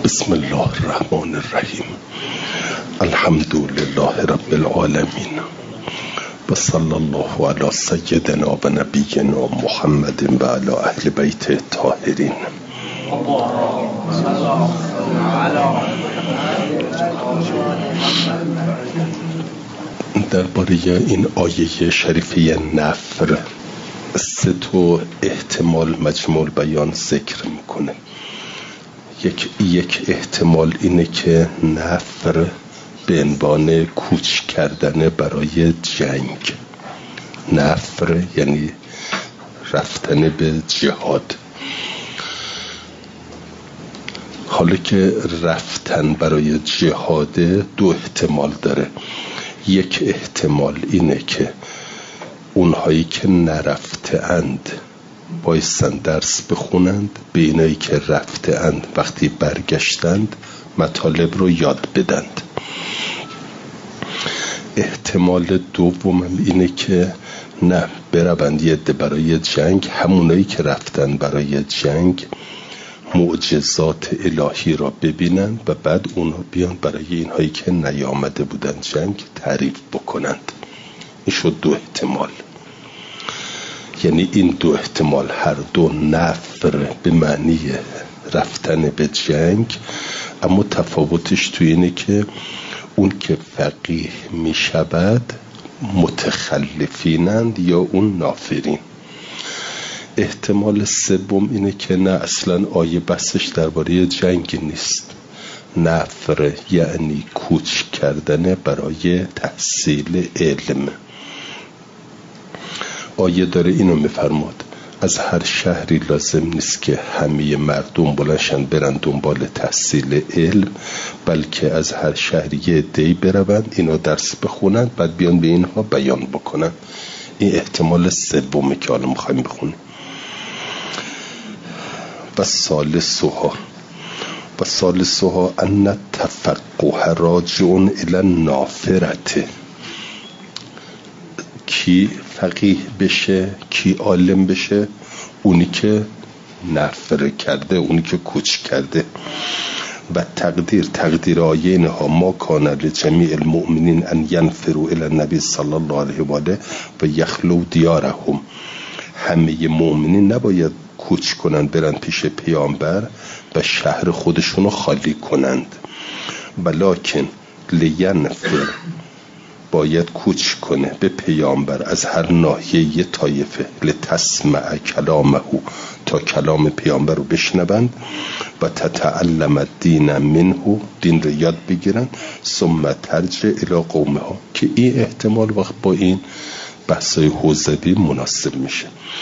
بسم الله الرحمن الرحیم. الحمد لله رب العالمین و صلی الله علی سیدنا و نبینا محمد و علی اهل بیت الطاهرین. درباره این آیه شریفه نفر سه تا احتمال مجموع بیان ذکر میکنه. یک احتمال اینه که نفر به عنوان کوچ کردن برای جنگ، نفر یعنی رفتن به جهاد. حالا که رفتن برای جهاد دو احتمال داره. یک احتمال اینه که اونهایی که نرفته اند بایستن درس بخونند، به اینایی که رفته اند وقتی برگشتند مطالب رو یاد بدند. احتمال دوم اینه که نه، بروند یه عده برای جنگ، همونایی که رفتن برای جنگ معجزات الهی را ببینند و بعد اونها بیان برای اینهایی که نیامده بودن جنگ تعریف بکنند. این شد دو احتمال. یعنی این دو احتمال هر دو نفر به معنی رفتن به جنگ، اما تفاوتش توی اینه که اون که فقیه می شود متخلفینند یا اون نافرین. احتمال سوم اینه که نه، اصلا آیه بحثش درباره جنگ نیست. نفر یعنی کوچ کردن برای تحصیل علم. آیه داره اینو میفرماد از هر شهری لازم نیست که همه مردم بلنشن برن دنبال تحصیل علم، بلکه از هر شهری یه عده‌ای بروند اینا درس بخونند بعد بیان به اینها بیان بکنن. این احتمال سومی که حالا میخوایم بخونیم. و ثالثها ان التفقه راجع الی النافرة. کی فقیه بشه، کی عالم بشه؟ اونی که نفر کرده، اونی که کوچ کرده. و تقدیر آیه اینها ما کان لجمیع المؤمنین ان ینفروا الی النبی صلی الله علیه و آله و یخلو دیارهم. همه مؤمنین نباید کوچ کنند برن پیش پیامبر و شهر خودشونو خالی کنند، ولکن لینفر باید کوچ کنه به پیامبر از هر ناحیه یه طایفه، لتسمع کلامه، تا کلام پیامبر رو بشنوند و تتعلم الدین منه، دین رو یاد بگیرن، ثم ترجع الی قومها، که این احتمال وقت با این بحثای حوزوی مناسب میشه.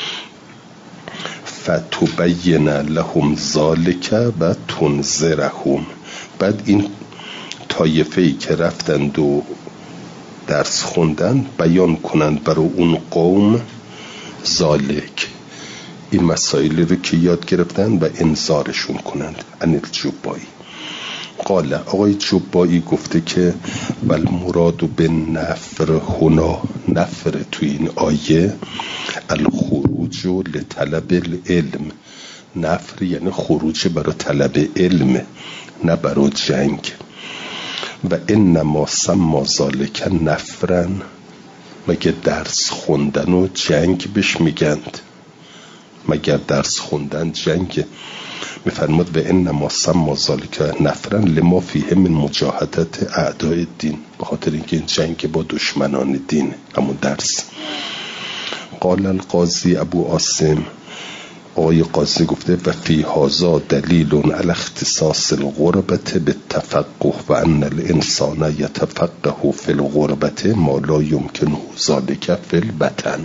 فتبین لهم ذالک و تنذرهم. بعد این طایفه‌ای که رفتند و درس خوندن بیان کنند برای اون قوم ذالک، این مسائلی رو که یاد گرفتن و انذارشون کنند. الجبایی قال، آقای جبایی گفته که والمراد بالنفر هنا، نفر توی این آیه الخروج لطلب العلم. نفر یعنی خروج برای طلب علم، نه برای جنگ. و انما سما ذالک نفرن، مگه درس خوندن و جنگ بهش میگند؟ مگر درس خوندن جنگ؟ میفرماد و انما سما ذالک نفرن لما فیه من مجاهدت اعداء الدین، به خاطر اینکه این جنگ با دشمنان دین، اما درس. قال القاضی ابو عاصم، آقای قاضی گفته و فی هذا دلیل علی اختصاص الغربة بالتفقه و ان الانسان یتفقه فی الغربة ما لا یمکنه ذلک فی الوطن.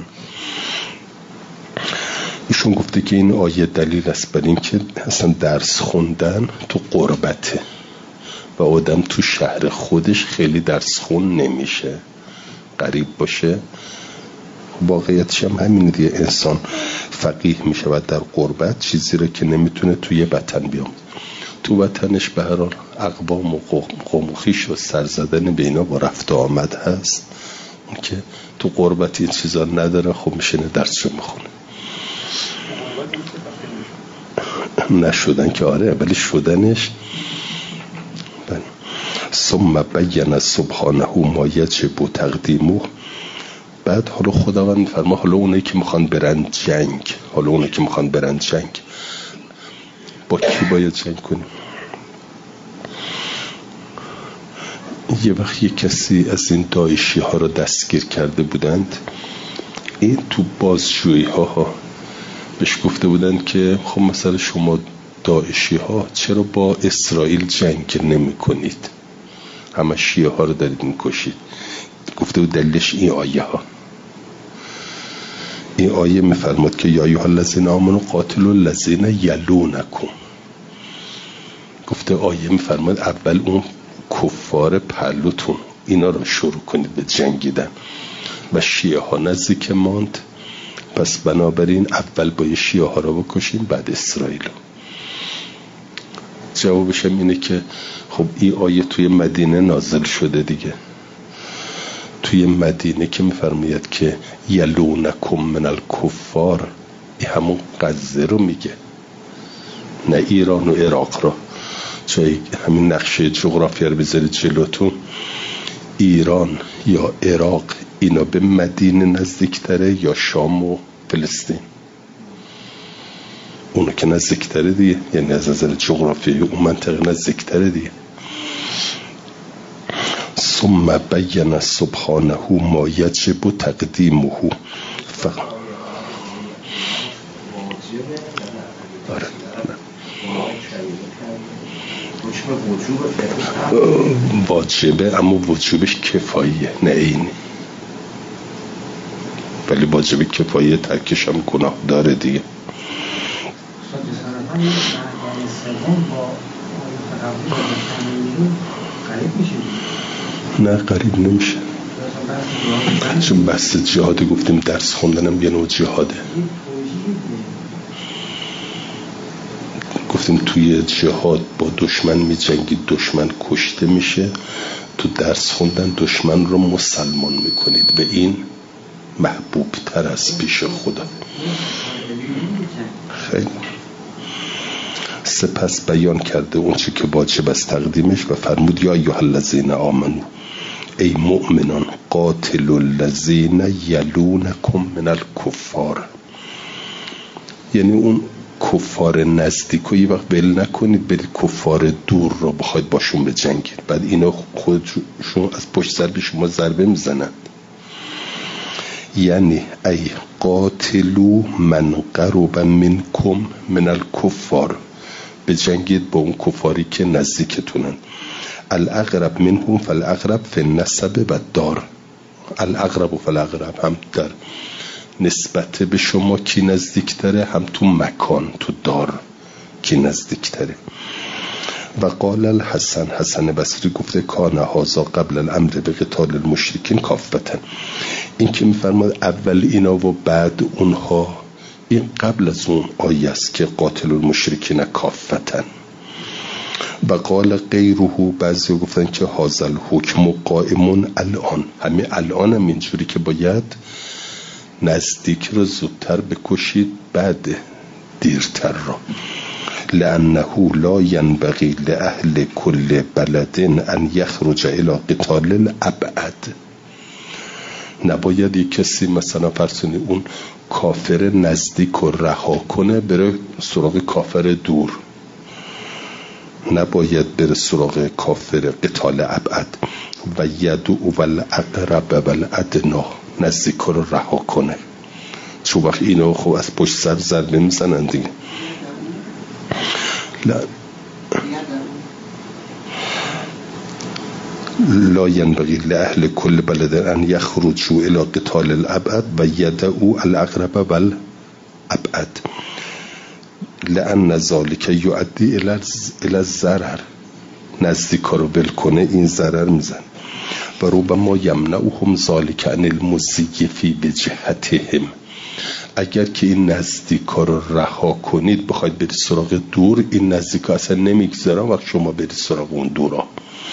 ایشون گفته که این آیه دلیل است بر این که اصلا درس خوندن تو غربته و آدم تو شهر خودش خیلی درس خون نمیشه، غریب باشه. واقعیتش هم همین دیگه، انسان فقیه میشه و در غربت چیزی رو که نمیتونه توی وطن بیام. تو وطنش به هر حال اقوام و قوم و خویش و سر زدن به اینا با رفت و آمد هست. اون که تو غربت این چیزا نداره، خب میشینه درسشو میخونه. نشدن که آره، ولی شدنش ثم بین سبحانه ما یجب تقدیمه. بعد حالا خداوند میفرما حالا اونایی که میخوان برن جنگ، با کی باید جنگ کنیم؟ یه وقت یه کسی از این داعشی ها رو دستگیر کرده بودند. این تو بازجویی ها بهش گفته بودند که خب مثلا شما داعشی ها چرا با اسرائیل جنگ نمی کنید؟ همه شیعه ها رو دارید میکشید. گفته بود دلیلش این آیه میفرماد که یا ایها الذین آمنوا قاتلوا الذین یلونکم. گفته آیه میفرماد اول اون کفار پهلوتون اینا رو شروع کنید به جنگیدن و شیعه ها نزدیک ماند، پس بنابراین اول با شیعه ها رو بکشیم بعد اسرائیل. جوابش اینه که خب این آیه توی مدینه نازل شده دیگه. توی مدینه که میفرماید که یلونکم من الکفار، این همون غزه رو میگه، نه ایران و عراق رو. چون همین نقشه جغرافیا رو بذارید جلوتون، ایران یا عراق اینا به مدینه نزدیکتره یا شام و فلسطین؟ اونو که نزدیکتره دیگه، یعنی از نظر جغرافیایی اون منطقه نزدیکتره دیگه. ثم بین سبحانه ما یجب تقدیمه. واجبه، اما وجوبش کفاییه نه عینی، ولی واجب کفاییه، ترکش هم گناه داره دیگه. نه قریب نمیشه، چون بحث جهاد گفتیم درس خوندنم یه نوع جهاده. گفتیم توی جهاد با دشمن می جنگی، دشمن کشته میشه، تو درس خوندن دشمن رو مسلمان میکنید، به این محبوب تر از پیش خدا. خیلی سپس بیان کرده اون چی که واجب از تقدیمش و فرمود یا ایها الذین آمنو، ای مؤمنان قاتلوا الذین یلونکم من الکفار. یعنی اون کفار نزدیک و یه وقت بل نکنید برید کفار دور رو بخواید باشون بجنگید، بعد اینا خودشون از پشت سر به شما ضربه میزنند. یعنی ای قاتلوا من قرب منکم من الکفار، بجنگید با اون کفاری که نزدیکتونن. الاقرب منهم فالاقرب فی النسب و دار. الاقرب و فالاقرب هم در نسبت به شما کی نزدیکتره، هم تو مکان تو دار کی نزدیکتره. و قال الحسن، حسن بصری گفته کان هذا قبل الامر به قتال المشرکین کافتا. این که میفرماد اول اینا و بعد اونها، این قبل از اون آیه است که قاتل المشرکین کافتا. و قال غیره، بعضی گفتن که هذا الحکم قائم الان، همین الان هم اینجوری که باید نزدیک رو زودتر بکشید بعد دیرتر رو. لانه لا ينبغي لاهل كل بلد ان يخرج الى قتال الابعد. نباید یک کسی مثلا فرسونی اون کافر نزدیک رو رها کنه بره سراغ کافر دور، نباید بره سراغ کافر قتال ابعد. و یدعو والاقرب والادنا، نزدیک رو رها کنه، چون وقت اینو خب از پشت سر ضربه میزنن دیگه. لا ينبغي لأهل كل بلد أن يخرجوا إلى قتال الأبعد و يدعوا الاقرب والابعد لأن ذلك يؤدي إلى الضرر. نزدیکا رو بل کنه این ضرر میزن. و ربما یمنعهم ذلك عن المضی فی بجهتهم. اگر که این نزدیکا رو رها کنید بخواید برید سراغ دور، این نزدیکا اصلا نمیگذارن وقت شما برید سراغ اون دورا،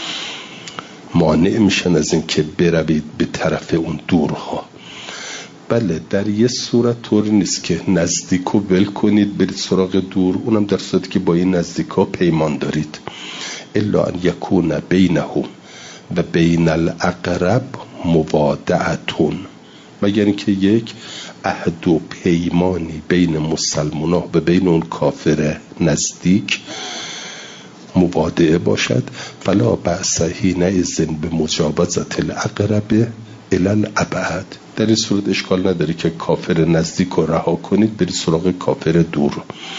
مانع میشن از این که بروید به طرف اون دورها. بله در یه صورت طوری نیست که نزدیکو ول کنید برید سراغ دور، اونم در صورتی که با این نزدیکا پیمان دارید. الا ان یکون بینهم و بین الاقرب موادعتون، مگر اینکه یک عهد و پیمانی بین مسلمان‌ها و بین اون کافر نزدیک مبادعه باشد. فلا بأس حینئذ بمجاوزة الاقرب الی الابعد. در این صورت اشکال نداره که کافر نزدیک رو رها کنید برید سراغ کافر دور.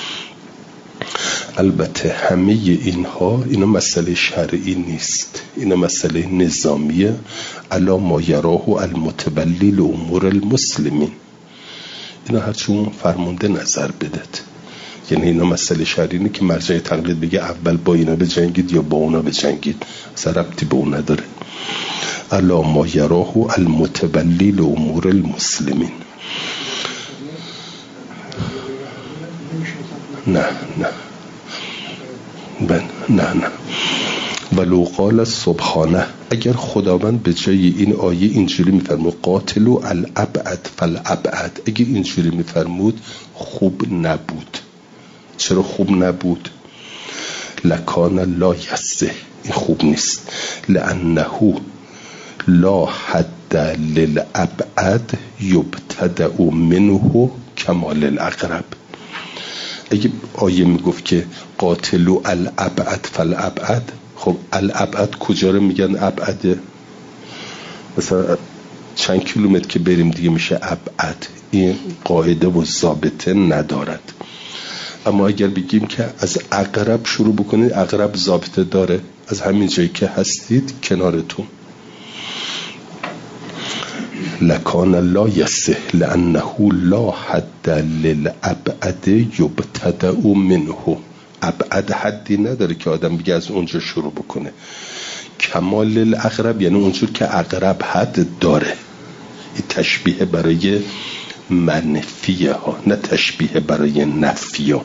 البته همه اینا مسئله شرعی نیست، اینا مسئله نظامیه. الا ما یراه المتولی لامور المسلمین، اینا هرچون فرمانده نظر بدید. یعنی اینا مسئله شرعی نیست که مرجع تقلید بگه اول با اینا بجنگید یا با اونا بجنگید، اصلا ربطی به اون نداره. الا ما یراه المتولی لامور المسلمین. نه ولو قال سبحانه، اگر خداوند به جای این آیه اینجوری میفرمود قاتلوا الابعد فالابعد، اگر اینجوری میفرمود خوب نبود. چرا خوب نبود؟ لکان لا یصح، این خوب نیست. لانه لا حد للابعد یبتدأ منه کمال الاقرب. اگه آیه میگفت که قاتلوا الابعد فالابعد، خب الابعد کجا رو میگن ابعده؟ مثلا چند کیلومتر که بریم دیگه میشه ابعد. این قاعده و ضابطه ندارد. اما اگر بگیم که از اقرب شروع بکنید، اقرب ضابطه داره، از همین جایی که هستید کنارتون. لکان لا یصح لانه لا حد للابعد یبتدأ منه، ابعد حدی نداره که آدم بگه از اونجا شروع بکنه. کمال الاقرب یعنی اونجور که اقرب حد داره. این تشبیه برای منفیه ها، نه تشبیه برای نفیه.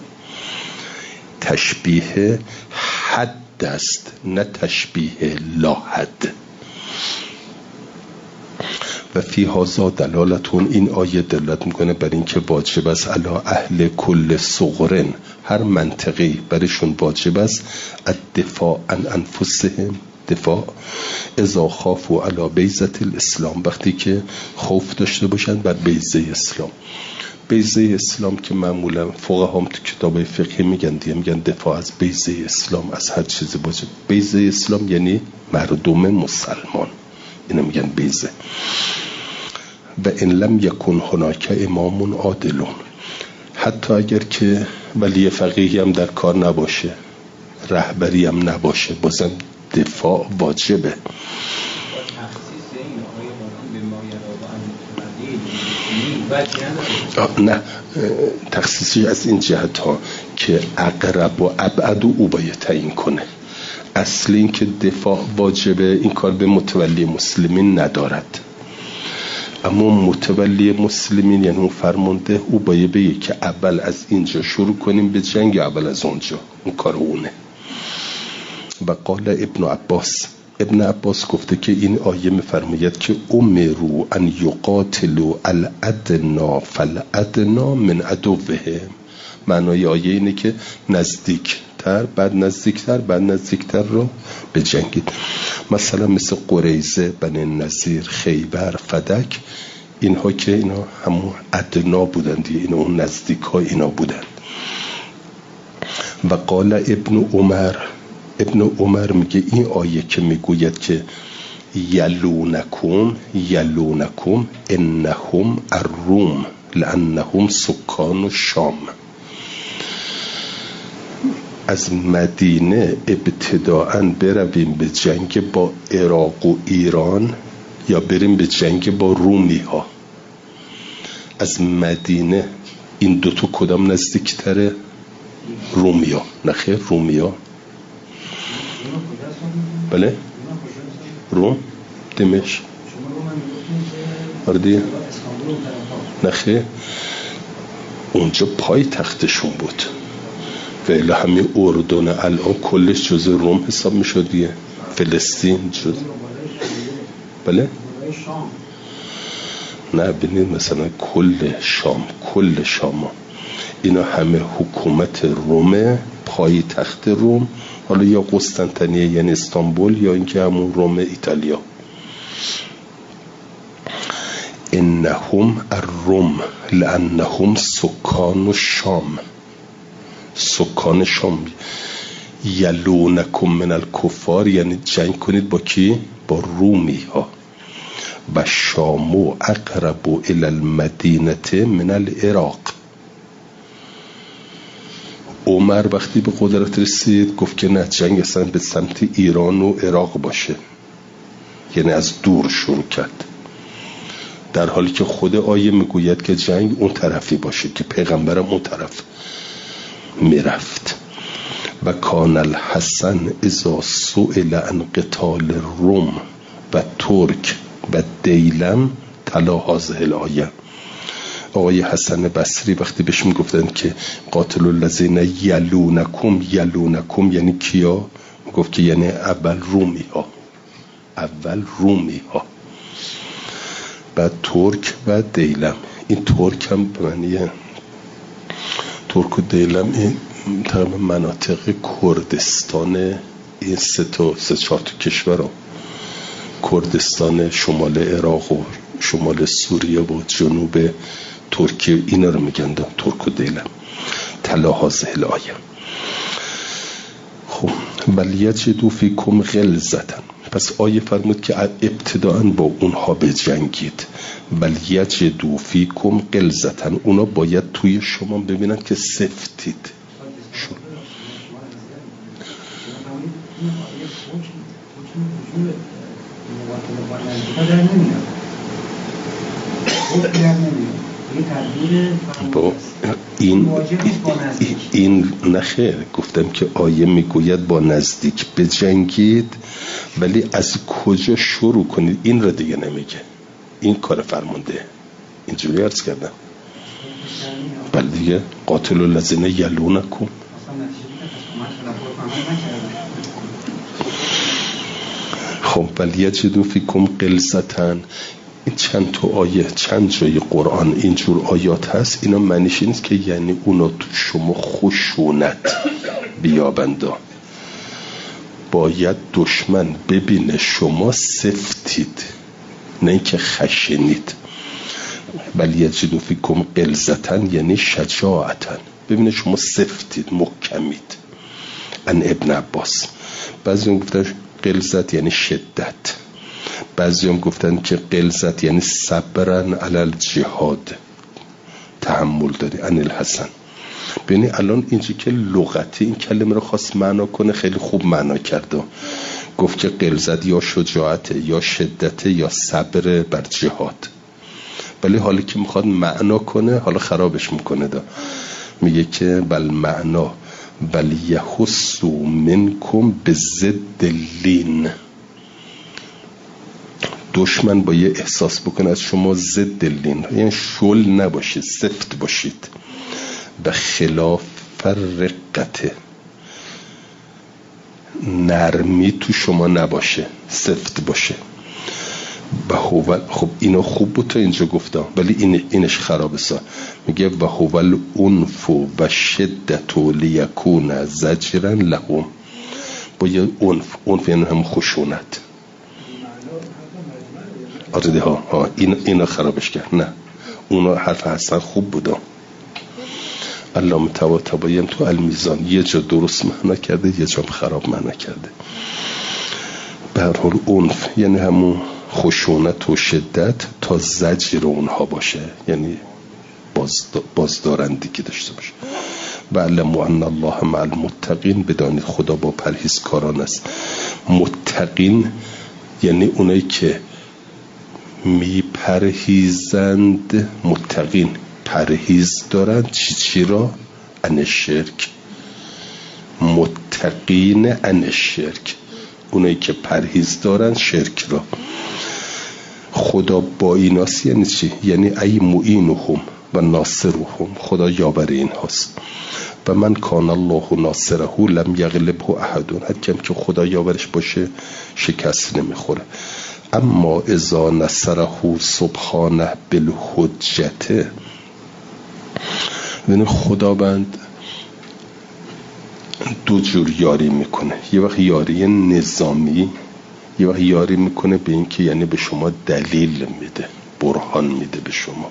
تشبیه حد است، نه تشبیه لا حد. و فی هذا دلالتون، این آیه دلالت میکنه بر این که واجب است علی اهل کل صغرن، هر منطقی برشون واجب است الدفاع عن انفسهم، دفاع اذا خافوا علی بیضة الاسلام، وقتی که خوف داشته باشند بر بیضه اسلام. بیضه اسلام که معمولا فقهام تو کتاب فقهی میگن دفاع از بیضه اسلام، از هر چیزی باشه. بیضه اسلام یعنی مردم مسلمان، اینو میگن بیضه. و ان لم یکن هناک امام عادلون، حتی اگر که ولی فقیهی هم در کار نباشه، رهبری هم نباشه، بازم دفاع واجبه. نه تخصیصی از این جهت ها که اقرب و ابعد او باید تعیین کنه. اصل این که دفاع واجبه، این کار به متولی مسلمین ندارد. اما متولی مسلمین یعنی اون فرمانده، او باید بگه که اول از اینجا شروع کنیم به جنگ، اول از اونجا، اون کار اونه. و قال ابن عباس گفته که این آیه میفرماید که امروا ان یقاتلوا الادنا فالادنا من عدوهم. معنای آیه اینه که نزدیکتر بعد نزدیکتر رو بجنگید. مثلا مثل قریظه، بنی نضیر، خیبر، فدک، اینها که اینا همون ادنا بودن دیگه، اینا اون نزدیک ها اینا بودن. و قال ابن عمر میگه این آیه که میگوید که یلونکم انهم الروم لانهم سکان شام، از مدینه ابتداءً برویم به جنگ با عراق و ایران یا بریم به جنگ با رومی ها. از مدینه این دوتا کدام نزدیکتره؟ رومیا. نخیر رومیا. بله روم دمشق آردی نخیر اونجا پای تختشون بود و الی همین اردن الان کلش جز روم حساب می شد دیگه. فلسطین جز بله نه ببینید مثلا کل شام اینا همه حکومت رومه، پای تخت روم حالا یا قسطنطنیه یعنی استانبول یا اینکه همون روم ایتالیا. انهم الروم لانهم سکان الشام، سکان شام. یلونکم من الکفار یعنی جنگ کنید با کی؟ با رومی ها. و شام اقرب الى المدینه من العراق. عمر وقتی به قدرت رسید گفت که نه، جنگ اصلا به سمت ایران و عراق باشه، یعنی از دور شروع کرد، در حالی که خود آیه میگوید که جنگ اون طرفی باشه که پیغمبرم اون طرف میرفت. و کان الحسن اذا سئل عن قتال روم و ترک و دیلم تلا هذه الآیه. آقای حسن بصری وقتی بهش میگفتن که قاتل الذین یلونکم، یلونکم یعنی کیا؟ میگفت که یعنی اول رومی ها، اول رومی ها، بعد ترک و دیلم. این ترک هم به معنی ترک و دیلم این تقریبا مناطق کردستان، این سه چهار کشور ها، کردستان، شمال عراق و شمال سوریه و جنوب ترکیه، اینا رو میگن ترک و دیلم. تلا هذه الآیه. خب بل یجدوا فیکم غلظة، پس آیه فرمود که ابتداءً با اونها بجنگید. بل یجدوا فیکم غلظة، اونا باید توی شما ببینن که سفتید. با این نخیر گفتم که آیه میگوید با نزدیک بجنگید، ولی از کجا شروع کنید این را دیگه نمیگه. این کار فرمانده، اینجوری عرض کردم. بله دیگه قاتل الذین یلونکم. خب ولی یجدوا فیکم غلظة، این چند تا آیه، چند جای قرآن اینجور آیات هست. اینا معنیش این است که یعنی اونا تو شما خشونت بیابندا. باید دشمن ببینه شما سفتید، نه اینکه خشنید. ولی یجدوا فیکم غلظة یعنی شجاعتن، ببینه شما سفتید، محکمید. ان ابن عباس. بعضی هم گفتن غلظت یعنی شدت، بعضی هم گفتن که غلظت یعنی صبرن علی الجهاد، تحمل داری. ان الحسن. ببینی الان اینجا که لغتی این کلمه رو خواست معنا کنه خیلی خوب معنا کرده. گفت که غلظت یا شجاعت یا شدت یا صبر بر جهاد، ولی حالی که میخواد معنا کنه حالا خرابش میکنه. میگه که بل معنا بل یحسوا منکم بضد اللین، دشمن با یه احساس بکنه از شما ضد اللین، یعنی شل نباشید، سفت باشید. به خلاف رقته، نرمی تو شما نباشه، سفت باشه. و هو، خب اینا خوب بود تا اینجا گفتم، ولی اینش خرابه سا. میگه و هو العنف و شدت لیکون زجرا لهم، با یه عنف یعنی هم خشونت. آره ها اینا خرابش کرد. نه اونا حرف حسن خوب بودا. علامه طباطبایی تو المیزان یه جا درست معنا کرده، یه جا خراب معنا کرده. به هر حال عنف یعنی همون خشونت و شدت تا زجر اونها باشه، یعنی بازدارندگی داشته باشه. و علموا ان الله مع المتقین، بدانید خدا با پرهیزکاران است. متقین یعنی اونایی که میپرهیزند. متقین پرهیز دارند چی را؟ عن شرک. متقین عن شرک، اونایی که پرهیز دارند شرک را. خدا با ایناست یعنی چی؟ یعنی ای معینهم و ناصرهم، خدا یاور این هاست. و من کان الله ناصره لم یغلبه احد، هر کم که خدا یاورش باشه شکست نمیخوره. اما اذا نصره سبحانه بالحجته، یعنی خداوند دو جور یاری میکنه. یه وقت یاری نظامی، یه وقت یاری میکنه به این که یعنی به شما دلیل میده، برهان میده به شما.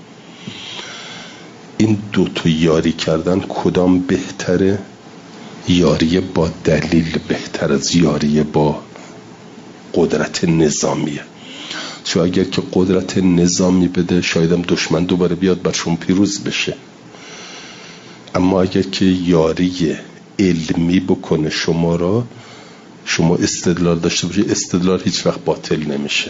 این دو تا یاری کردن کدام بهتره؟ یاری با دلیل بهتر از یاری با قدرت نظامیه. چون اگر که قدرت نظامی بده شایدم دشمن دوباره بیاد بر شما پیروز بشه، اما اگر که یاری علمی بکنه شما را، شما استدلال داشته باشید، استدلال هیچ وقت باطل نمیشه،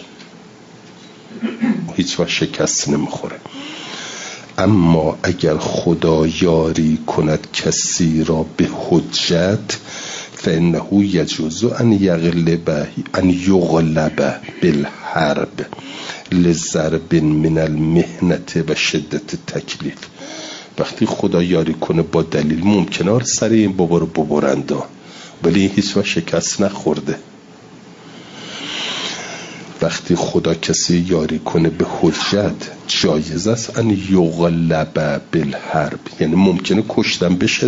هیچ وقت شکست نمیخوره. اما اگر خدا یاری کند کسی را به حجت فانه یجوز ان یغلب بالحرب لضرب من المهنه و شدت تکلیف. وقتی خدا یاری کنه با دلیل ممکنه سر این بابا رو ببرنده، ولی هیچ وقت شکست نخورده. وقتی خدا کسی یاری کنه به حجت جایز است ان یغلب بالحرب، یعنی ممکنه کشتن بشه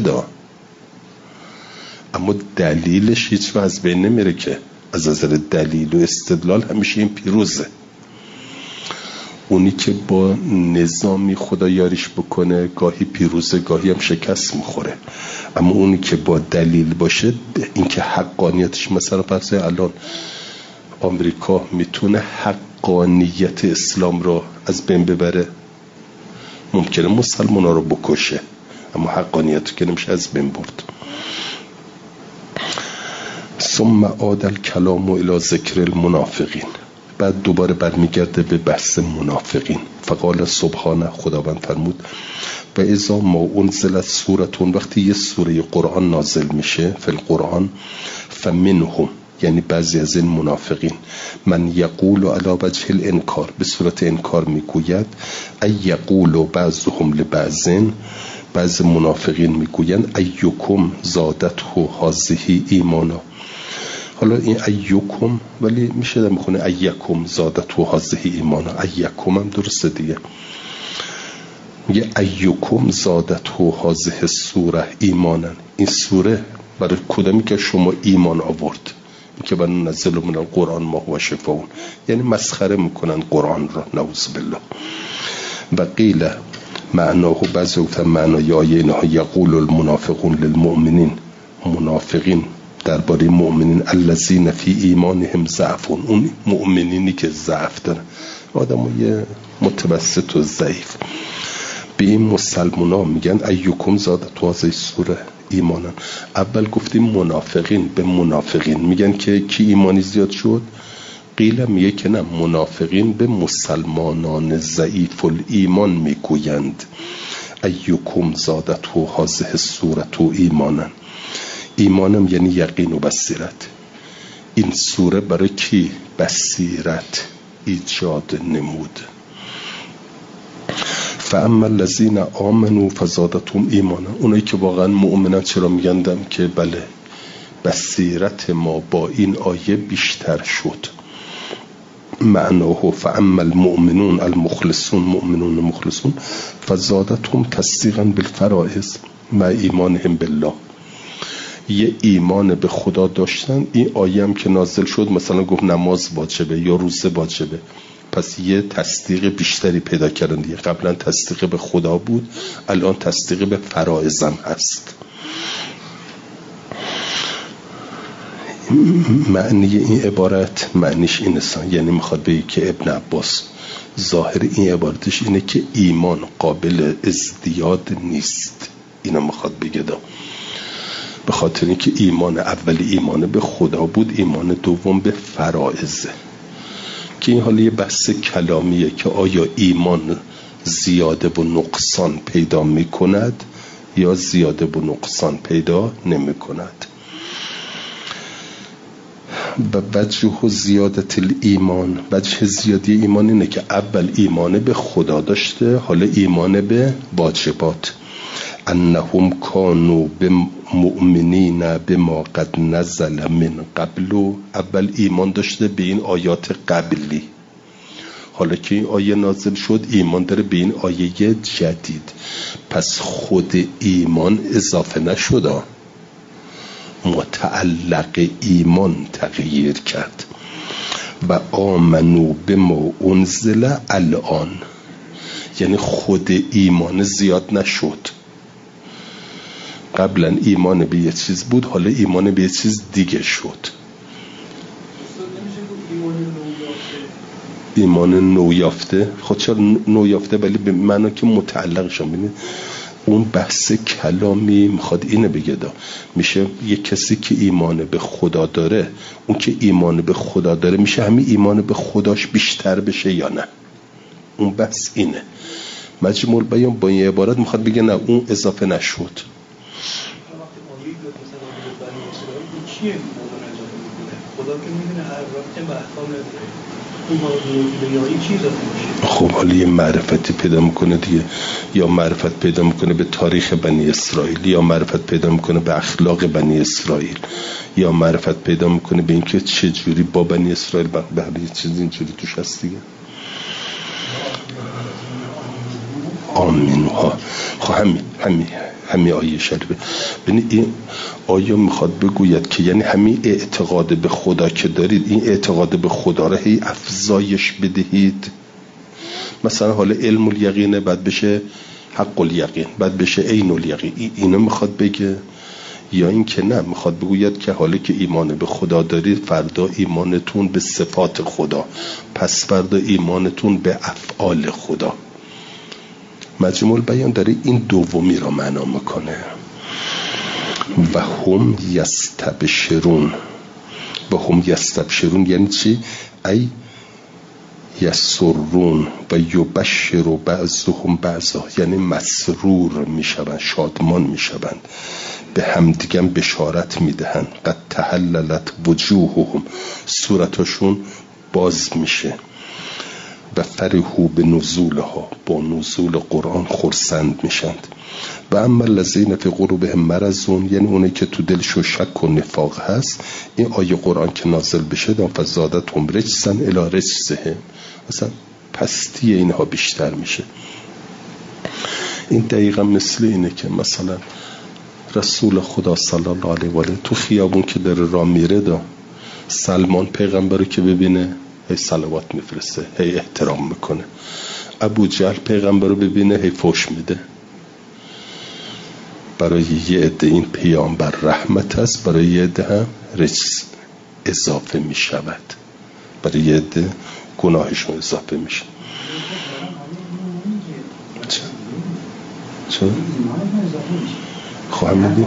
اما دلیلش هیچ وقت از بین نمیره که از نظر دلیل و استدلال همیشه این پیروزه. اونی که با نظامی خدا یاریش بکنه گاهی پیروزه گاهی هم شکست میخوره، اما اونی که با دلیل باشه، این که حقانیتش، مثلا فرض الان آمریکا میتونه حقانیت اسلام رو از بین ببره، ممکنه مسلمان ها رو بکشه اما حقانیت که نمیشه از بین برد. ثم عاد الکلام الی ذکر المنافقین، بعد دوباره برمیگرده به بحث منافقین. فقال سبحانه، خداوند فرمود و اذا ما انزلت سورتون، وقتی یه سوره قرآن نازل میشه، فی القرآن، فمنهم، یعنی بعضی از این منافقین، من یقول علی وجه الانکار، به صورت انکار میگوید، ای یقول بعضهم لبعض، بعض منافقین میگویند ایکم زادته هذه ایمانا. حالا این ایکم ولی میشه در میخونه ایکم زادته هذه ایمانا، ایکم هم درسته دیگه، میگه ایکم زادته هذه سوره ایمانا. این سوره برای کدامی که شما ایمان آورد، که بنا نزل من القرآن ما هو شفاء، یعنی مسخره میکنن قرآن را، نعوذ بالله. و قیل معناه، بعضی گفتن معنای آیه اینها یقول المنافقون للمؤمنین، منافقین درباره مؤمنین، الذین فی ایمانهم ضعف، اون مؤمنینی که ضعف دارن، آدمای متوسط و ضعیف، به این مسلمونا میگن ایکم زادت هذه سوره ایمانن. اول گفتیم منافقین به منافقین میگن که کی ایمانی زیاد شد، قیل میگه که نه، منافقین به مسلمانان ضعیف الایمان میگویند ایکم زادته هذه سوره ایمانن. ایمانم یعنی یقین و بصیرت. این سوره برای کی بصیرت ایجاد نمود. فاما الذین آمنوا فزادتهم ایمانا، اونایی که واقعا مؤمنن چرا میگندم که بله بصیرت ما با این آیه بیشتر شد. معناه فاما المؤمنون المخلصون، مؤمنون مخلصون، فزادتهم تصدیقا بالفرائض مع ایمانهم بالله، یه ایمان به خدا داشتن. این آیه هم که نازل شد مثلا گفت نماز واجبه یا روزه واجبه، پس یه تصدیق بیشتری پیدا کردن دیگه. قبلا تصدیق به خدا بود، الان تصدیق به فرائضم هست. معنی این عبارت معنیش اینه، یعنی میخواد بگه که ابن عباس ظاهر این عبارتش اینه که ایمان قابل ازدیاد نیست، اینو میخواد بگه به خاطر اینکه ایمان اولی ایمان به خدا بود، ایمان دوم به فرائضه، که این حالا یه بحث کلامیه که آیا ایمان زیاده و نقصان پیدا می کند یا زیاده و نقصان پیدا نمی کند. و وجه زیادت الایمان، وجه زیادی ایمان اینه که اول ایمان به خدا داشته، حالا ایمان به واجبات. انهم کانوا بمؤمنین بما قد نزل من قبل، اول ایمان داشته به این آیات قبلی، حالا که این آیه نازل شد ایمان داره به این آیه جدید. پس خود ایمان اضافه نشده، متعلق ایمان تغییر کرد. و آمنو بما انزل الان، یعنی خود ایمان زیاد نشد. قبلا ایمان به یه چیز بود، حالا ایمان به یه چیز دیگه شد. ایمان نویافته. خود چرا نویافته؟ ولی به معنا که متعلق شد. ببینید اون بحث کلامی میخواد اینه بگه میشه یه کسی که ایمان به خدا داره، اون که ایمان به خدا داره میشه همین ایمان به خداش بیشتر بشه یا نه؟ اون بحث اینه. مجموع البیان با این عبارت میخواد بگه نه اون اضافه نشد. خب حالا یه معرفتی پیدا میکنه دیگه، یا معرفت پیدا میکنه به تاریخ بنی اسرائیل، یا معرفت پیدا میکنه به اخلاق بنی اسرائیل، یا معرفت پیدا میکنه به اینکه چه جوری با بنی اسرائیل به همه چیز اینجوری توش هست دیگه. آمین ها. خب همین آیه شریفه. ببینید این آیه میخواد بگوید که یعنی همین اعتقاد به خدا که دارید، این اعتقاد به خدا را هی افزایش بدهید. مثلا حالا علم الیقینه، بعد بشه حق الیقین، بعد بشه عین الیقین. اینو میخواد بگه؟ یا این که نه، میخواد بگوید که حالا که ایمان به خدا دارید، فردا ایمانتون به صفات خدا، پس فردا ایمانتون به افعال خدا. مجموع البیان داره این دومی را معنا میکنه. و هم یستبشرون. و هم یستبشرون یعنی چی؟ ای یسرون و یبشر بعضهم بعضا، یعنی مسرور میشوند، شادمان میشوند، به همدیگه بشارت میدهند. قد تهللت وجوههم، صورتشون باز میشه. و فرحوا به نزولها، با نزول قرآن خرسند میشند. و اما الذین فی قلوبهم مرض، یعنی اونی که تو دلشو شک و نفاق هست، این آیه قرآن که نازل بشه فزادتهم رجسا الی رجسهم، مثلا پستی اینها بیشتر میشه. این دقیقا مثل اینه که مثلا رسول خدا صلی الله علیه و آله تو خیابون که داره راه میره سلمان پیغمبر رو که ببینه هی صلوات میفرسته، هی احترام میکنه. ابو جهل پیغمبر رو ببینه هی فوش میده. برای یه عده این پیامبر رحمت است، برای یه عده هم رجس اضافه میشود، برای یه عده گناهشون اضافه میشه. چه؟ خواهم میدی؟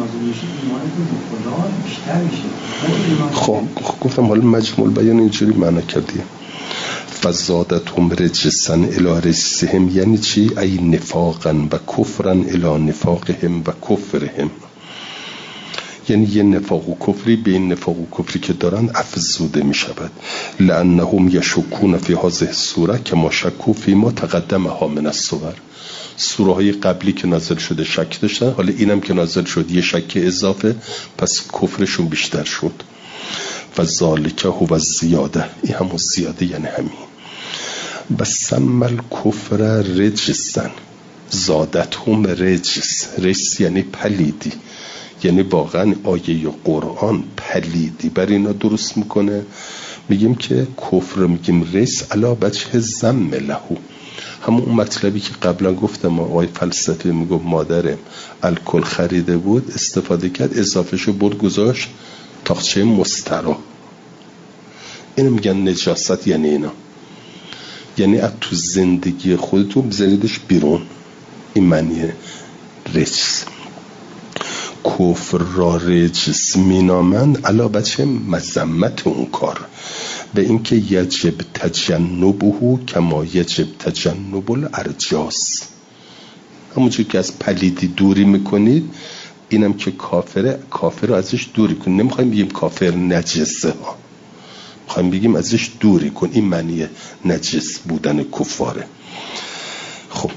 خب گفتم حالا مجموع البیان اینجوری معنا کردیم. فزادتهم رجسا الی رجسهم یعنی چی؟ ای نفاقا و کفرا الی نفاقهم و کفرهم، یعنی یه نفاق و کفری به این نفاق و کفری که دارن افزوده می شود. لانهم یشکون فی هذه السوره کما شکوا فیما تقدمها من السور. سوره های قبلی که نازل شده شک داشتن، حالا اینم که نازل شد یه شک اضافه، پس کفرشون بیشتر شد. و ذالک هو الزیاده، این همون زیاده یعنی همین. و سم الکفر رجسن، زادتهم رجس یعنی پلیدی، یعنی واقعا آیه قرآن پلیدی بر اینا درست میکنه. میگیم که کفر میگیم رجس علا وجه ذم لهو، همون مطلبی که قبلا گفتم آقای فلسفی میگم مادرم الکل خریده بود، استفاده کرد، اضافهشو برد گذاشت تاقچه مسترا. اینو میگن نجاست. یعنی اینا، یعنی از تو زندگی خودتو بزنیدش بیرون. این معنیه رجس. کفر را رجس مینامند علا بچه مذمت اون کار، به اینکه یجب تجنبه کما یجب تجنب الارجاس، همونجور که از پلیدی دوری میکنید اینم که کافر رو ازش دوری کن. نمیخوایم بگیم کافر نجسه ها، میخوایم بگیم ازش دوری کن. این معنی نجس بودن کفاره. خب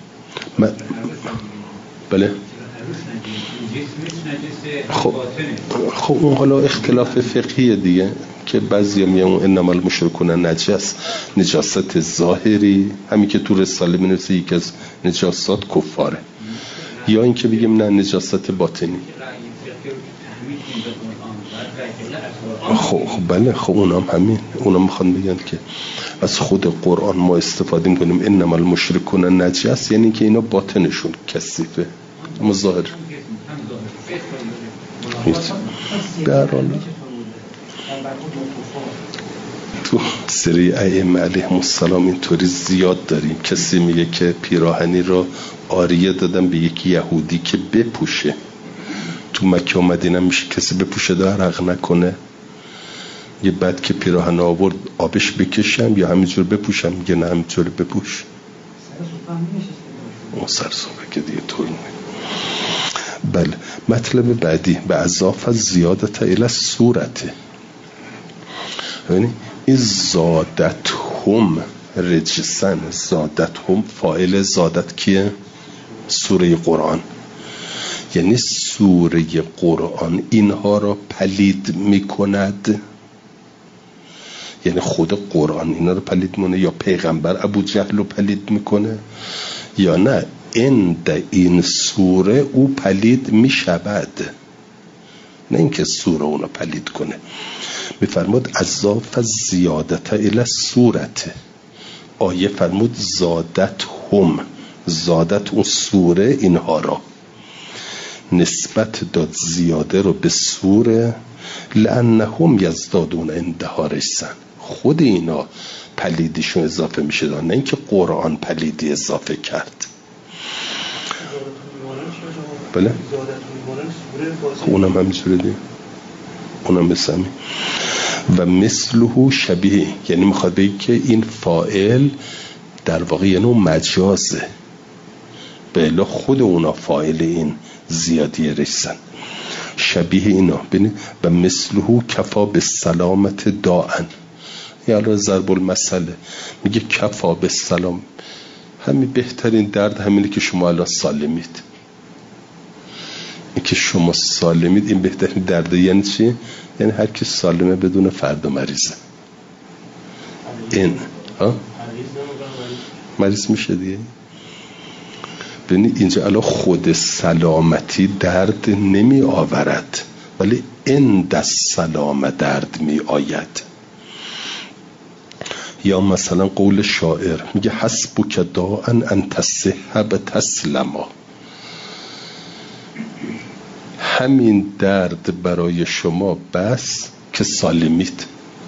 بله خب اون حالا اختلاف فقهیه دیگه، که بعضی میگن انما المشرکون نجس، نجاست ظاهری، همین که تو رساله می‌نویسه یکی از نجاسات کفاره، یا اینکه بگیم نه نجاست باطنی. خب بله، خب اونم همین، اونم میخوان بگن که از خود قرآن ما استفاده میکنیم انما المشرکون نجس، یعنی که اینا باطنشون کثیفه اما ظاهر در حال تو سری ائمه علیهم السلام اینطوری زیاد داریم. کسی میگه که پیراهنی رو عاریه دادن به یک یهودی که بپوشه. تو مکه و مدینه میشه کسی بپوشه ده عرق نکنه؟ یه بعد که پیراهن آورد آبش بکشم یا همینجور بپوشم؟ میگه نه همینجور بپوش. اون سر صبح که دیگه طول میگه. بله، مطلب بعدی به اضافه زیادت الی صورته، یعنی این زادت هم رجسن، زادت هم فاعل زادت کیه؟ سوره قرآن. یعنی سوره قرآن اینها را پلید میکند، یعنی خود قرآن اینا رو پلید مونه یا پیغمبر ابو جهل رو پلید میکنه یا نه اند این سوره او پلید میشود، نه اینکه سوره اونو پلید کنه. میفرمود اضافه زیادت الی صورت، آیه فرمود زادت هم، زادت اون سوره اینها را نسبت داد زیاده رو به سوره، لانهم یزدادون عندها رجسا، خود اینا پلیدیشون اضافه میشه، نه اینکه قرآن پلیدی اضافه کرد. بله اونم همینجوره دیگه، اونم بسمی و مثله شبیه، یعنی میخواد بگه که این فاعل در واقع یعنی مجازه، به الا خود اونا فاعل این زیادی رجسن، شبیه اینا. ببینید و مثله کفا به سلامت داعن، یا ضرب المثل میگه کفا به سلام، همین بهترین درد همینه که شما الان سالمید، این که شما سالمید این بهترین درده. یعنی چی؟ یعنی هر کی سالمه بدون فردا مریضه. این مریض میشه دیگه. ببینید اینجا الان خود سلامتی درد نمی آورد، ولی اند السلام درد می آید. یا مثلا قول شاعر میگه حسبک داعا ان تصح تسلما، همین درد برای شما بس که سالمید.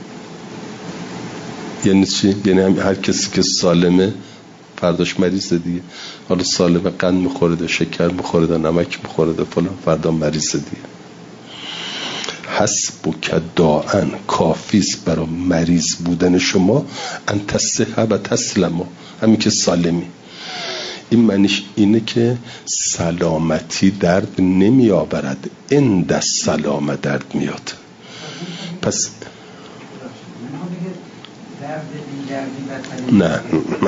یعنی چی؟ یعنی هر کسی که سالمه فرداش مریضه دیگه. حالا سالمه قند میخورده، شکر میخورده، نمک میخورده، فلان، فردا مریضه دیگه. حسبک داعا، کافیست برای مریض بودن شما ان تصح و تسلما، همین که سالمی. این معنیش اینه که سلامتی درد نمی آورد، اند السلام درد میاد. پس نه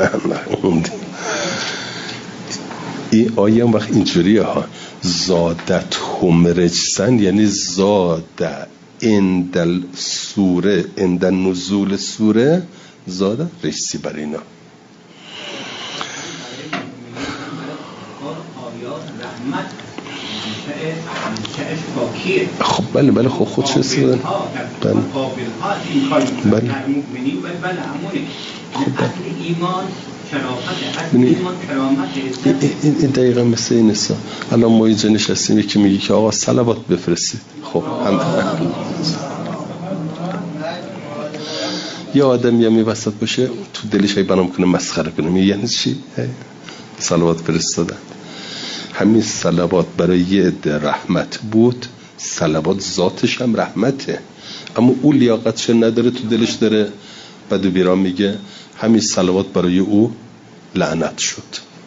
این آیه هم وقت اینجوریه ها، زادت هم رجسن، یعنی زاده اندل سوره، اندل نزول سوره زاده رجسی بر اینا. خب بله خب خودش استفاده بله بله این دقیقا مثل این است. الان ما اینجا نشستیم یکی میگه که آقا صلوات بفرستید، خب هم یه آدم یه وسط باشه تو دلش های بنام کنه مسخره کنه، یعنی چی؟ صلوات فرستادن. همین صلوات برای یه عده رحمت بود، صلوات ذاتش هم رحمته، اما او لیاقتش نداره، تو دلش داره بد و بیرا میگه، همین صلوات برای او لعنت شد.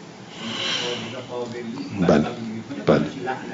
بله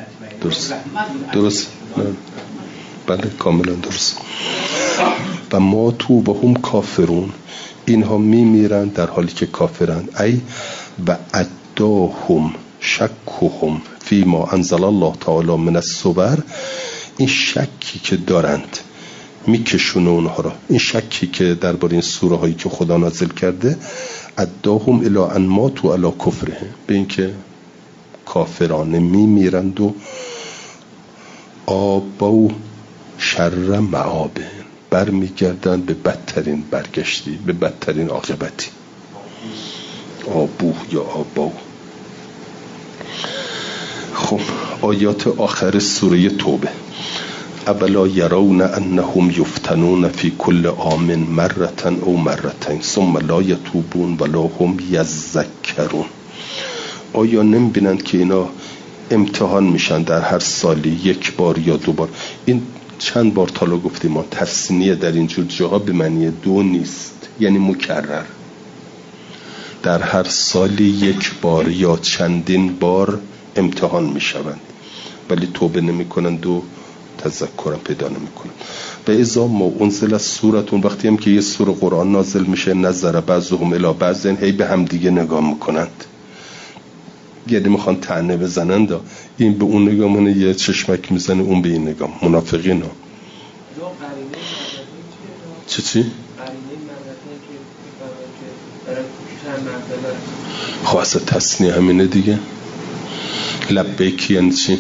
درست بله کاملا درست. و ما تو و هم کافرون، اینها میمیرن در حالی که کافرن. ای و اداهم شکهم فی ما انزل الله تعالی من الصبر، این شکی که دارند میکشونه اونها را، این شکی که درباره این سوره هایی که خدا نازل کرده، اداهم الی ان ماتوا علی کفره، به این که کافرانه میمیرند و آبوا شر معابه، برمیگردن به بدترین برگشتی، به بدترین عاقبتی. آبوه یا آباو. خب آیات آخر سوره توبه. اولا یرون انهم یفتنون فی کل عام مرة او مرتين ثم لا یتوبون ولا هم یذکرون. آیا نمیبینند که اینا امتحان میشن در هر سالی یک بار یا دو بار؟ این چند بار تالا گفتیم ما تثنیه در اینجور جاها به معنی دو نیست، یعنی مکرر. در هر سالی یک بار یا چندین بار امتحان میشوند ولی توبه نمیکنند و تذکرم پیدا نمیکنند. و اذا ما انزل سورتون، وقتی هم که یه سوره قرآن نازل میشه، نظر بعضهم الی بعض، هی به هم دیگه نگاه میکنند، یعنی میخوان طعنه بزنند، این به اون نگاه منه، یه چشمک میزنه اون به این نگاه. منافقین ها چی؟ خب اصلا تصنیه همینه دیگه. لبیک یعنی چی؟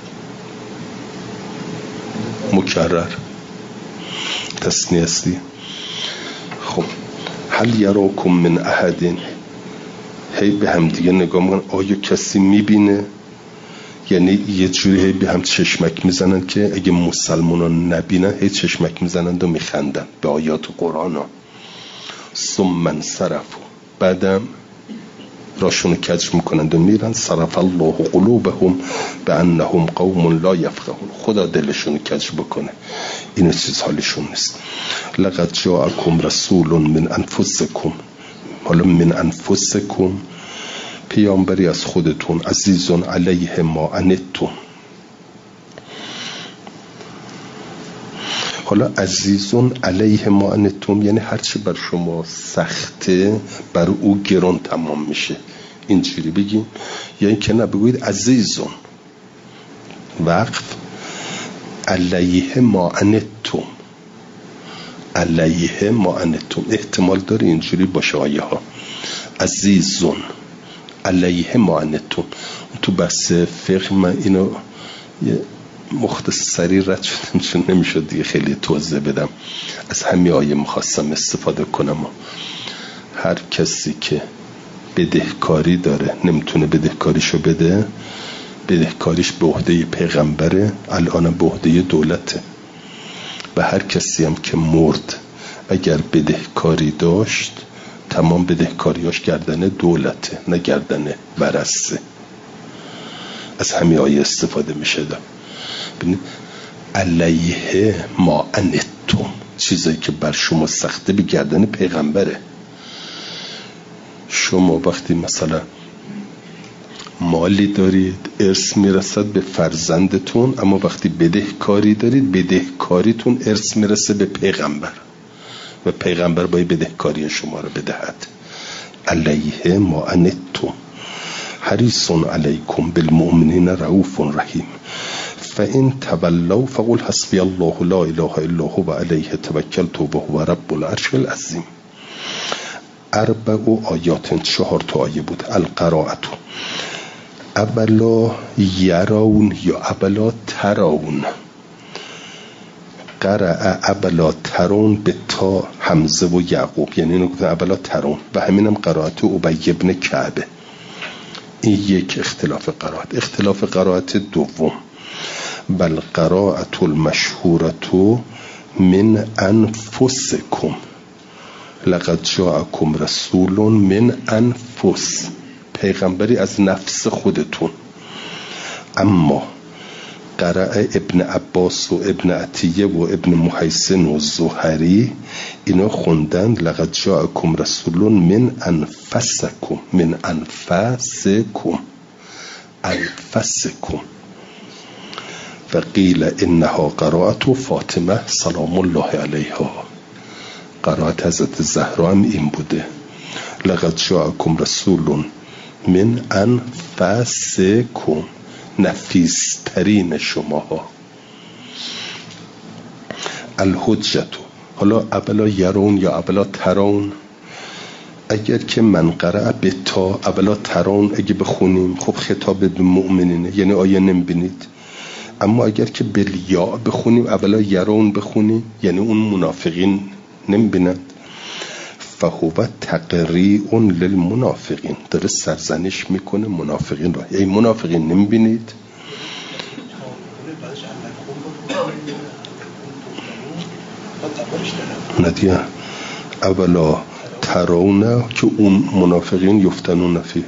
مکرر، تصنیه استی. خب هل یراکم من احدین، هی به هم دیگه نگاه میکنن، آیا کسی میبینه؟ یعنی یه جوری هی به هم چشمک میزنن که اگه مسلمانان نبینن هی چشمک میزنن و میخندن به آیات قرآن ها. ثم انصرفوا، بعدم راشونو کج میکنند و میرن. صرف الله قلوبهم بانهم قوم لا یفقهون، خدا دلشون کج بکنه، این چیز حالشون نیست. لقد جاءکم رسول من انفسکم، حالا من انفسکم پیامبری از خودتون، عزیز علیه ما عنتم. حالا عزیز علیه ما عنتم یعنی هرچی بر شما سخته بر او گران تمام میشه، اینجوری بگیم. یعنی که نبگوید عزیزون وقف علیه ما عنتم، علیه ما عنتم احتمال داره اینجوری باشه آیه ها. عزیزون علیه ما عنتم. تو بحث فقه من اینو مختصری رد شدم چون نمیشد دیگه خیلی توضیح بدم، از همین آیه میخواستم استفاده کنم. هر کسی که بدهکاری داره نمیتونه بدهکاریشو بده، بدهکاریش به عهده پیغمبره، الان به عهده دولته. و هر کسی هم که مرد اگر بدهکاری داشت تمام بدهکاریاش گردن دولته نه گردن ورثه. از همین آیه استفاده میشه. ببینید علیه ما عنتم، چیزایی که بر شما سخته به گردن پیغمبره. شما وقتی مثلا مالی دارید ارث میرسد به فرزندتون، اما وقتی بدهکاری دارید بدهکاریتون ارث میرسه به پیغمبر و پیغمبر باید بدهکاری شما رو بدهد. علیه ما عنتم حریص علیکم بالمؤمنین رؤوف رحیم فإن تولوا فقل حسبی الله لا اله الا هو علیه توکلت وهو رب العرش العظیم. اربع آیات، 4 تا آیه بود. القراءة ابلا یرون یا ابلا ترون. قرأ ابلا ترون به تا حمزه و یعقوب، یعنی اینو گفتن ابلا ترون و همینم قرائت ابی بن کعبه. این یک اختلاف قرائت. اختلاف قرائت دوم، بل قرائت المشهورة من انفسکم، لقد جاءکم رسول من انفس، پیغمبری از نفس خودتون. اما قرأ ابن عباس و ابن عطیه و ابن محیسن و زهری اینا خوندن لقد جاءکم رسول من انفسکم، من انفسکم، انفسکم. و قیل انها قرائت فاطمه سلام الله علیها، قرائت حضرت زهرا هم این بوده، لقد جاءکم رسول من انفسکم، نفیس ترین شماها. الحجت، حالا ابلا یرون یا ابلا ترون، اگر که من قرأ به تا ابلا ترون اگه بخونیم خب خطاب به مؤمنینه، یعنی آیه نمیبینید. اما اگر که بالیا بخونیم، اولا یرون بخونیم، یعنی اون منافقین نمیبینند. فهو تقریع للمنافقین، داره سرزنش میکنه منافقین را. ای منافقین نمیبینید؟ ندیه اولا ترونه که اون منافقین یفتنون فیه.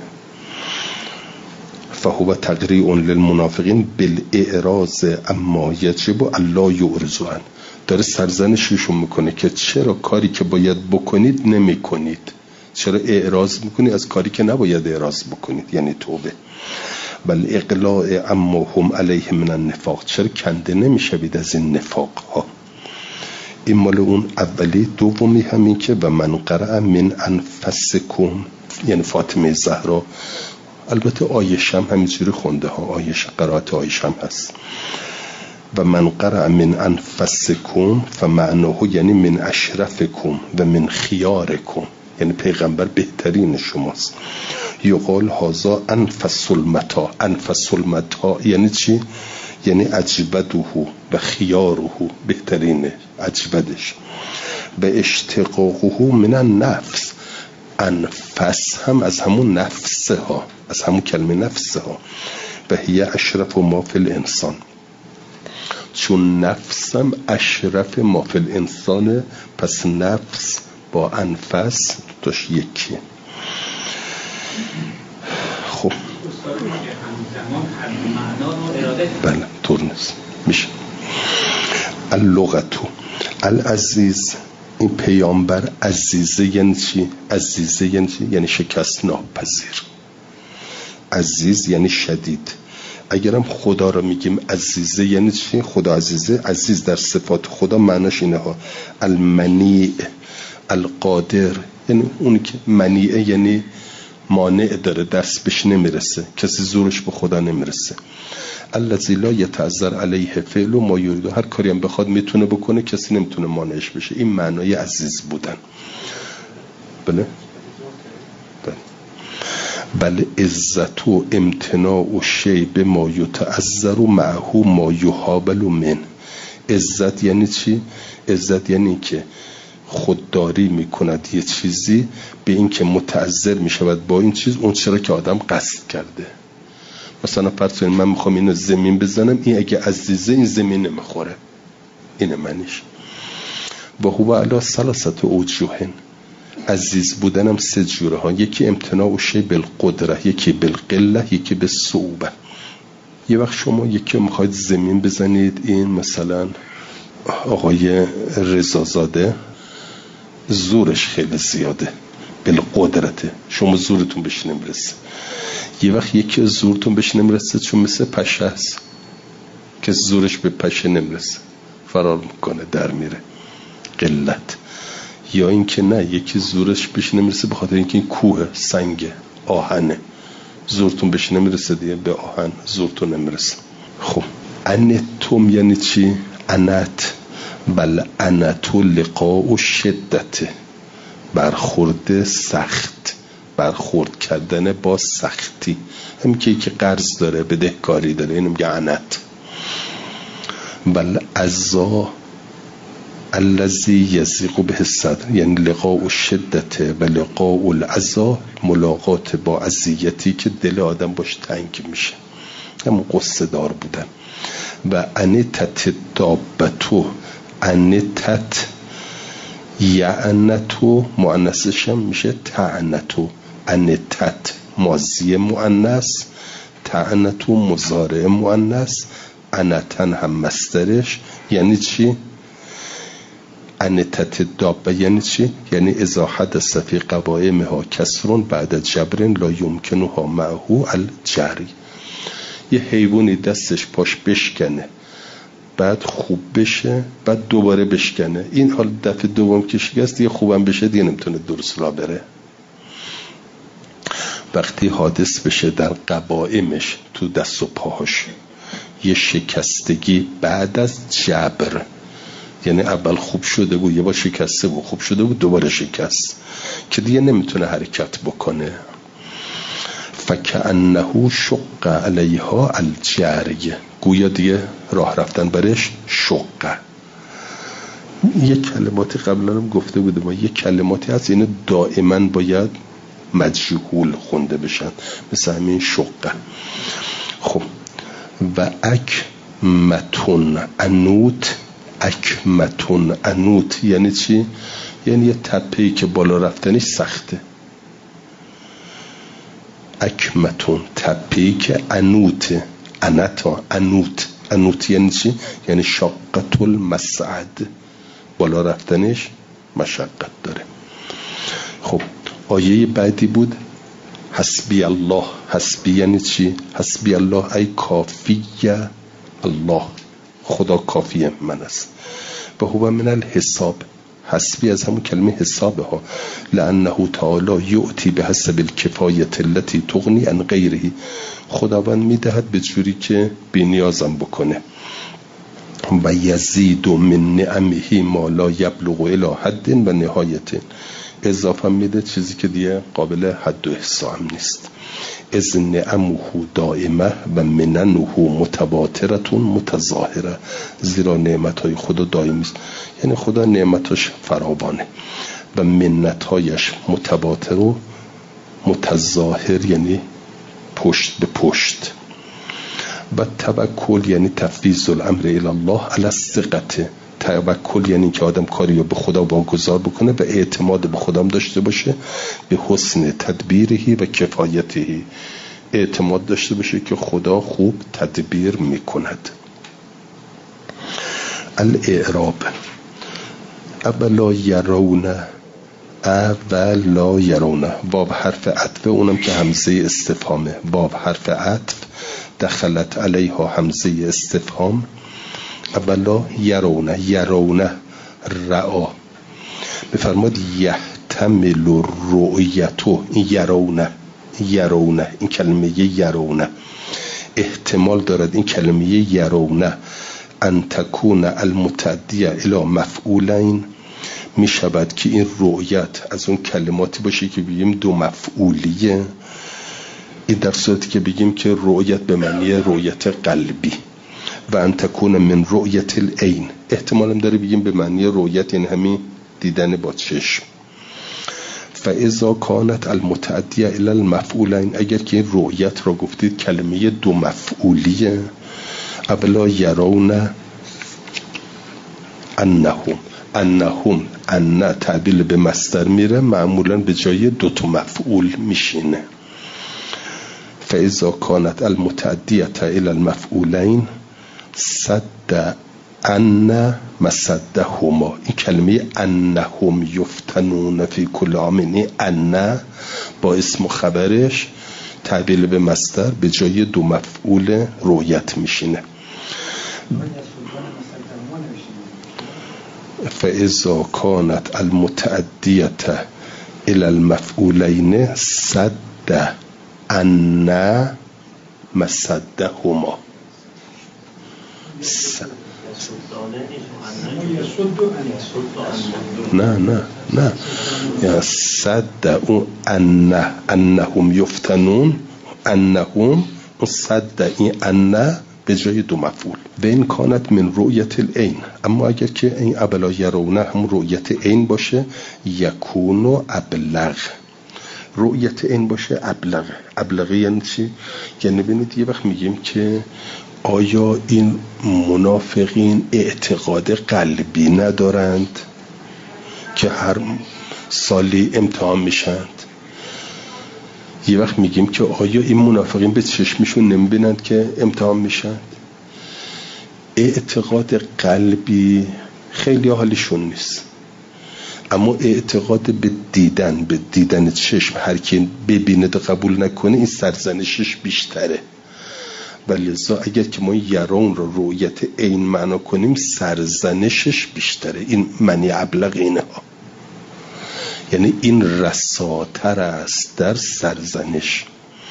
فهو تقریع للمنافقین بالاعراض اما یجب الا یعرضوا عنه، داره سرزنششون میکنه که چرا کاری که باید بکنید نمی کنید، چرا اعراض میکنید از کاری که نباید اعراض بکنید، یعنی توبه. بل اقلاع اما هم علیه من النفاق، چرا کنده نمیشوید از این نفاق ها. این مال اون اولی. دومی همین که و من قرأ من انفسکم، یعنی فاطمه زهرا، البته آیشه هم همینجوری خونده ها، آیشه قرائت آیشه هم هست. و من قرأ من انفسکم فمعناه یعنی من اشرفکم و من خیارکم، یعنی پیغمبر بهترین شماست. یقال هذا انفس المتاع. انفس المتاع یعنی چی؟ یعنی اجوده و خیاره، بهترینه، اجودش. و اشتقاقه من النفس، انفس هم از همون نفسه ها، از همون کلمه نفسه ها. و هی اشرف ما فی الانسان، چون نفسم اشرف ما فی الانسانه، پس نفس با انفس توش یکی. خب بله طور نیست میشه. اللغتو العزیز، این پیامبر عزیزه یعنی چی؟ عزیزه یعنی چی؟ یعنی شکست ناپذیر. عزیز یعنی شدید. اگرم خدا رو میگیم عزیزه یعنی چی؟ خدا عزیزه. عزیز در صفات خدا معناش اینه ها: المنیع، القادر، یعنی اونی که منیعه یعنی مانع داره، دست بهش نمیرسه، کسی زورش به خدا نمیرسه. الذی لا یتعذر علیه فعل ما یرید، هر کاری هم بخواد میتونه بکنه، کسی نمیتونه مانعش بشه. این معنای عزیز بودن. بله بل عزت و امتناع و شی به ما یتعذر و معه ما یحابل من. عزت یعنی چی؟ عزت یعنی که خودداری میکند یه چیزی به این که متعذر میشود با این چیز، اون چرا که آدم قصد کرده. مثلا فرض کنید من میخوام اینو زمین بزنم، این اگه عزیزه این زمین نمیخوره، اینه معنیش. و هو علی ثلاثه اوجه، عزیز بودنم سه جوره ها: یکی امتناع و شی بالقدره، یکی بالقله، یکی بالصعوبه. یه وقت شما یکی میخواید زمین بزنید، این مثلا آقای رضازاده زورش خیلی زیاده، بالقدرته، شما زورتون بهش نمیرسه. یه وقت یکی زورتون بهش نمیرسه، چون مثل پشه هست که زورش به پشه نمیرسه، فرار میکنه، در میره، قلت. یا این که نه، یکی زورش بهش نمیرسه به خاطر اینکه این کوه، سنگه، آهنه، زورتون بهش نمیرسه دیگه، به آهن زورتون نمیرسه. خب انتم یعنی چی؟ انت. بل انتو لقاء شدته، برخورد سخت، برخورد کردن با سختی. همین که قرض داره، بدهکاری داره، اینو میگه انت. بل عزا الذی یضیق به الصدر، یعنی لقاء شدته و لقاء العزا، ملاقات با اذیتی که دل آدم باش تنگ میشه، همون قصه دار بودن. و انتت دابتو، انتت یعنتو مؤنثش هم میشه تعنتو. انتت ماضی مؤنث، تعنتو مضارع مؤنث، انتن هم مصدرش. یعنی چی؟ انتت دابه یعنی چی؟ یعنی اذا حدث فی قوائمها کسر بعد جبر لا یمکنها معه الجری. یه حیوانی دستش پاش بشکنه، بعد خوب بشه، بعد دوباره بشکنه، این حال دفعه دوم که شکست دیگه خوبم بشه دیگه نمیتونه درست را بره. وقتی حادث بشه در قوائمش، تو دست و پاهاش یه شکستگی بعد از جبر، یعنی اول خوب شده بود، یه بار شکسته بود، خوب شده بود، دوباره شکست، که دیگه نمیتونه حرکت بکنه. فکأنه شق علیها الجری، گویا دیگه راه رفتن برش شقه. یک کلماتی قبلا هم گفته بودم، ما یک کلماتی هست اینو دائما باید مجهول خونده بشن، مثل همین شقه. خب و اکمتون انوت. اکمتون انوت یعنی چی؟ یعنی یه تپه‌ای که بالا رفتنش سخته. اکمتون تپه‌ای که انوت، انتا انوت. انوت یعنی چی؟ یعنی شاقة المصعد، بالا رفتنش مشقت داره. خب آیه بعدی بود حسبی الله. حسبی یعنی چی؟ حسبی الله ای کافی الله، خدا کافی من است. و هو من الحساب. حسبی از همون کلمه حسابه ها. لانه تعالی یؤتی به حسب الکفایت التي تغنی عن غیره. خداوند میدهد به جوری که بی نیازم بکنه. و یزید من نعمه ما لا یبلغ الی حد و نهایت. اضافه میده چیزی که دیگه قابل حد و احصا هم نیست. از نعمه دائمه و مننه متواترة متظاهره. زیرا نعمتهای خدا دائمی است، یعنی خدا نعمتاش فراوانه، و منتهایش متواتر و متظاهر، یعنی پشت به پشت. و توکل یعنی تفویض الامر الی الله علی الثقة. توکل یعنی که آدم کاری رو به خدا واگذار بکنه و اعتماد به خدا داشته باشه، به حسن تدبیرهی و کفایتهی. اعتماد داشته باشه که خدا خوب تدبیر میکند. الاعراب اولا یرون. اولا یرون. واو حرف عطف، اونم که همزه استفهامه. واو حرف عطف دخلت علیها همزه استفهام. اولا یرونه. یرونه رعا. بفرماد یحتمل رؤیتو. یرونه. یرونه این کلمه یرونه احتمال دارد، این کلمه یرونه، ان تکون المتعدیه الی مفعولین. می شود که این رؤیت از اون کلماتی باشه که بگیم دو مفعولیه. این در صورتی که بگیم که رؤیت به معنی رؤیت قلبی. و ان تکون من رؤیت العین، احتمال هم داره بگیم به معنی رؤیت این همین دیدن با چشم. فاذا کانت المتعدیه الی المفعولین، اگر که این رؤیت را گفتید کلمه دو مفعولیه. اولا یرون انهم. انهم ان تعبیل به مصدر میره، معمولا به جای دو تا مفعول میشینه. فاذا کانت المتعدیه الی المفعولین صد ان مصدهما. این کلمه انهم یفتنون فی کل عام، ان با اسم و خبرش تعبیل به مصدر به جای دو مفعول رؤیت میشینه. فاذا کانت المتعدیه الی المفعولین صد ان مصدهما. نه یا صد اون انهم یفتنون، انهم صد این ان به جای دو مفعول. و این کانت من رؤیت العین. اما اگر که این ابلا یرونه هم رؤیت عین باشه، یکونو ابلغ. رؤیت عین باشه ابلغ. ابلغ یعنی چی؟ یعنی ببینید یه وقت میگیم که آیا این منافقین اعتقاد قلبی ندارند که هر سالی امتحان میشند؟ یه وقت میگیم که آیا این منافقین به چشمشون نمیبینند که امتحان میشند؟ اعتقاد قلبی خیلی حالشون نیست، اما اعتقاد به دیدن چشم، هر کی ببینه و قبول نکنه این سرزنشش بیشتره. ولذا اگر که ما یرون رو رؤیت عین معنا کنیم سرزنشش بیشتره. این معنی ابلغ اینه ها، یعنی این رساتر است در سرزنش.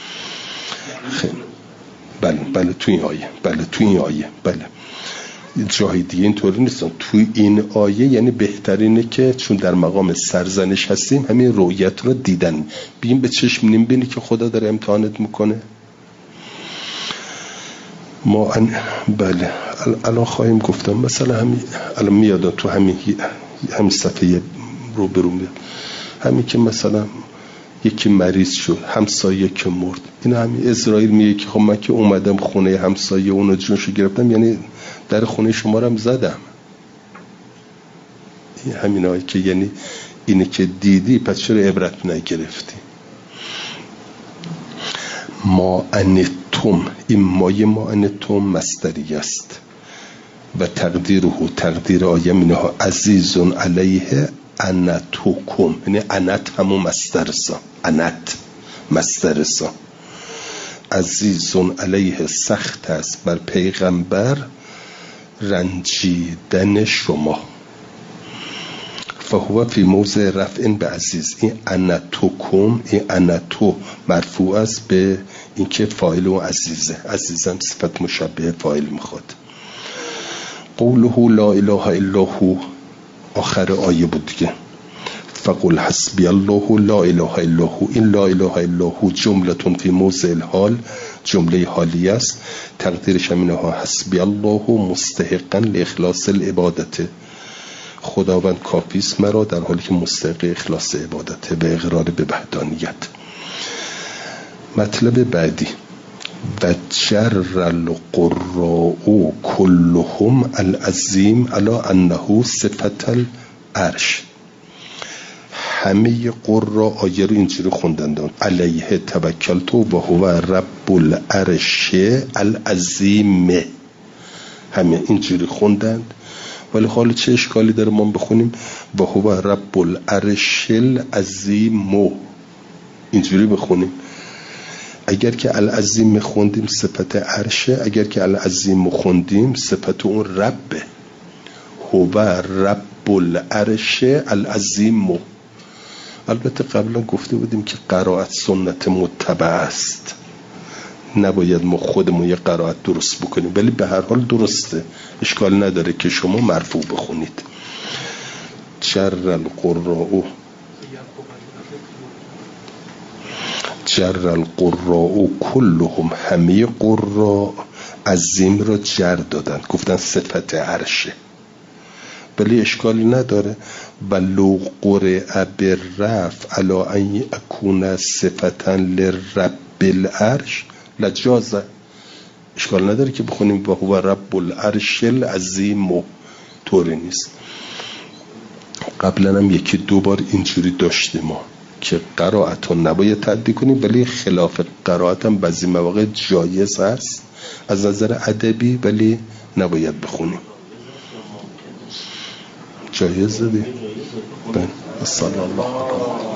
بله تو این آیه بله جای دیگه اینطوری نیستن. تو این آیه یعنی بهترینه که چون در مقام سرزنش هستیم همین رؤیت رو دیدن بیم به چشم نمیبینی که خدا داره امتحانت میکنه. ما بله الان خواهیم گفتم. مثلا الان میاد تو همین صفحه رو برون میاد، همین که مثلا یکی مریض شد، همسایه که مرد، این همین اسرائیل میگه که خب من که اومدم خونه همسایه اونو جونشو گرفتم، یعنی در خونه شما رو هم زدم. این همینایی که یعنی اینه که دیدی پس چرا عبرت نگرفتی؟ ما انتم، این مای ما انتم مصدری است و تقدیر آیه منه عزیزون علیه انتوکم، یعنی انت همون مصدرسا، انت مصدرسا. عزیزون علیه سخت است بر پیغمبر رنجیدن شما. فهو فی موضع رفع به عزیز. این انتوکم، این انتو مرفوع است به اینکه فاعل و عزیزه، عزیزم صفت مشبه فاعل میخواد. قوله لا اله الا هو آخر آیه بود دیگه. فقل حسبی الله لا اله الا هو. این لا اله الا هو جمله فی موضع الحال، جمله حالی است. تقدیرش همینه ها حسبی الله مستحقا لاخلاص العبادت. خداوند کافی است مرا در حالی که مستحق اخلاص عبادت به اقرار به وحدانیت. مطلب بعدی و جر القراء كلهم العظیم علی انه صفت العرش. همه قرا آیه رو اینجوری خوندن علیه توکلت و هو رب العرش العظیم، همه اینجوری خوندند. ولی حالا چه اشکالی داره ما بخونیم و هو رب العرش العظیم اینجوری بخونیم؟ اگر که العظیم خوندیم صفت عرشه، اگر که العظیم خوندیم صفت اون ربه. هو رب العرش العظیم. البته قبلا گفته بودیم که قرائت سنت متبع است، نباید ما خودمون یه قرائت درست بکنیم، ولی به هر حال درسته، اشکال نداره که شما مرفوع بخونید. جر القراء کلهم، همه قراء عظیم را جر دادن، گفتن صفت عرشه، ولی اشکالی نداره. بلو قرئ بالرفع علی ان یکون صفتا لرب العرش لجازه. اشکال نداره که بخونیم و هو رب العرش العظیم، طوری نیست. قبلا هم یکی دو بار اینجوری داشتیم ما که قرائت ها نباید تعدی کنیم، ولی خلاف قرائت هم بعضی مواقع جایز هست از نظر ادبی، ولی نباید بخونیم. جایز دی؟ صلی الله علیه